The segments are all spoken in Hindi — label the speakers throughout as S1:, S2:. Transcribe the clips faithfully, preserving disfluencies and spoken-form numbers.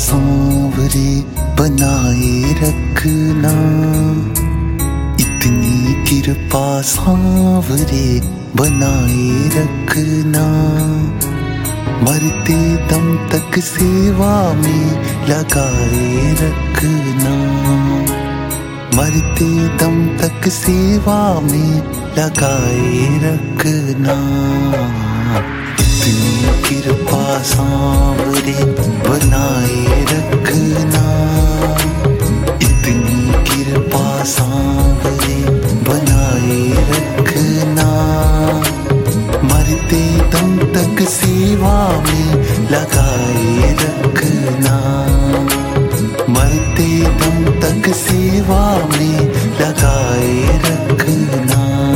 S1: सांवरे बनाए रखना, इतनी कृपा सांवरे बनाए रखना। मरते दम तक सेवा में लगाए रखना, मरते दम तक सेवा में लगाए रखना। इतनी कृपा सांवरे बनाए रखना, इतनी कृपा सांवरे बनाए रखना। मरते दम तक सेवा में लगाए रखना, मरते दम तक सेवा में लगाए रखना।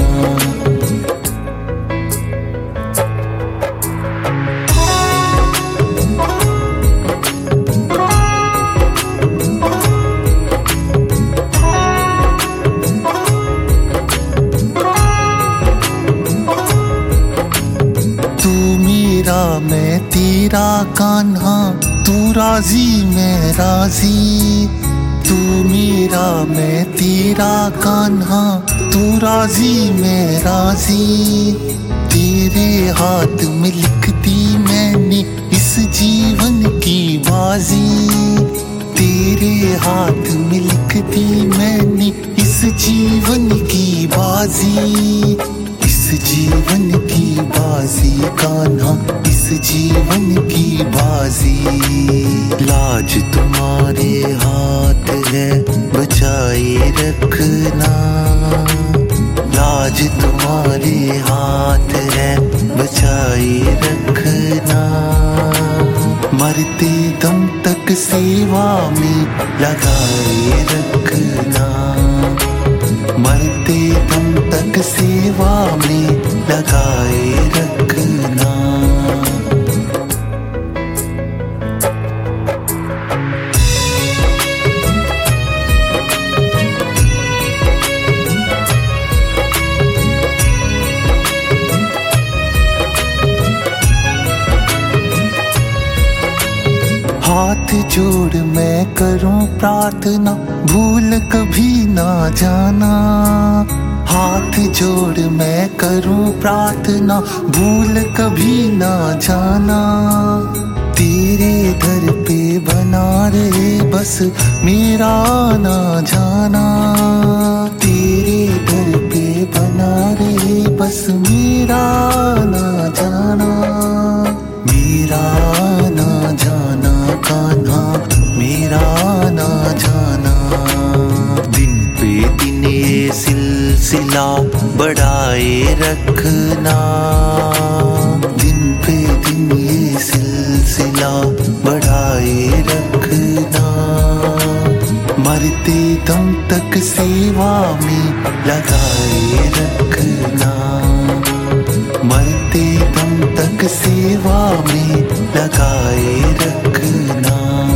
S1: मैं तेरा कान्हा, तू राजी मैं राजी। तू मेरा मैं तेरा कान्हा, तू राजी मैं राजी। तेरे हाथ में लिख दी मैंने इस जीवन की बाजी, तेरे हाथ में लिख दी मैंने इस जीवन की बाजी। इस जीवन की बाजी कान्हा, इस जीवन की बाजी। लाज तुम्हारे हाथ है बचाए रखना, लाज तुम्हारे हाथ है बचाए रखना। मरते दम तक सेवा में लगाए रखना, मरते दम तक सेवा में लगाए रखना। हाथ जोड़ मैं करूं प्रार्थना, भूल कभी ना जाना। हाथ जोड़ मैं करूं प्रार्थना, भूल कभी ना जाना। तेरे दर पे बना रहे बस मेरा आना जाना, तेरे दर पे बना रहे बस मेरा आना जाना। मेरा आना जाना कान्हा, मेरा आना जाना। दिन पे दिन ये सिलसिला बढ़ाए रखना, दिन पे दिन ये सिलसिला बढ़ाए रखना। मरते दम तक सेवा में लगाए रखना, मरते दम तक सेवा में लगाए रखना।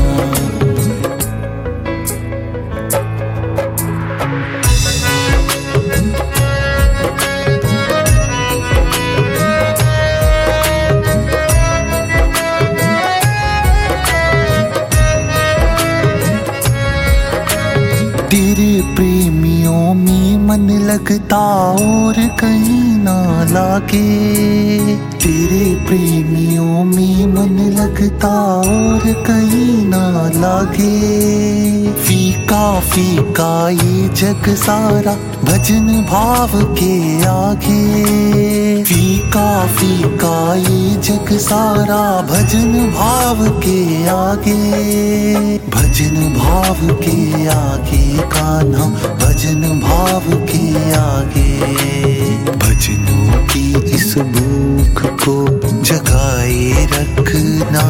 S1: तेरे प्रेमियों में मन लगता और कहीं ना लागे, तेरे प्रेमियों में मन लगता और कहीं ना लागे। फीका फीका ये जग सारा भजन भाव के आगे, फीका फीका ये जग सारा भजन भाव के आगे। भजन भाव के आगे कान्हा, भजन भाव के आगे। भजनों की इस भूख को जगाए रखना,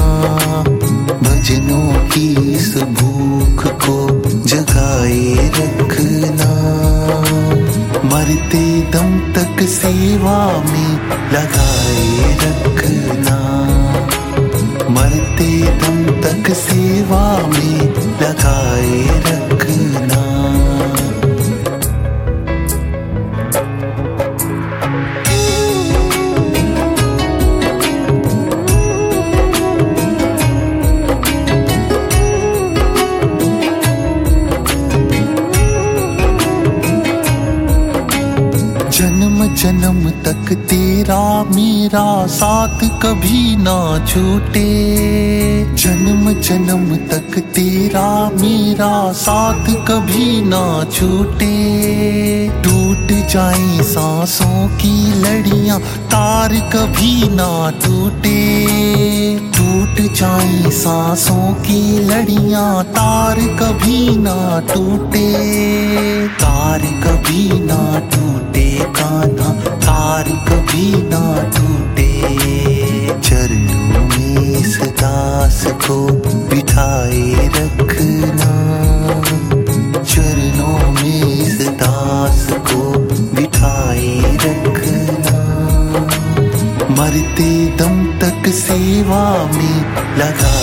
S1: भजनों की इस भूख को जगाए रखना। मरते दम तक सेवा में लगाए रखना, मरते दम तक सेवा में लगाए रखना। जन्म तक तेरा मेरा साथ कभी ना छूटे। जन्म जन्म तक तेरा मेरा साथ कभी ना छूटे। टूट जाए सांसों की लड़ियां तार कभी ना टूटे। टूट जाए सांसों की लड़ियां तार कभी ना टूटे। तार कभी ना टूटे कान्हा, तार कभी ना टूटे। चरणों में इस दास को बिठाए रखना। चरणों में इस दास को बिठाए रखना। मरते दम तक सेवा में लगा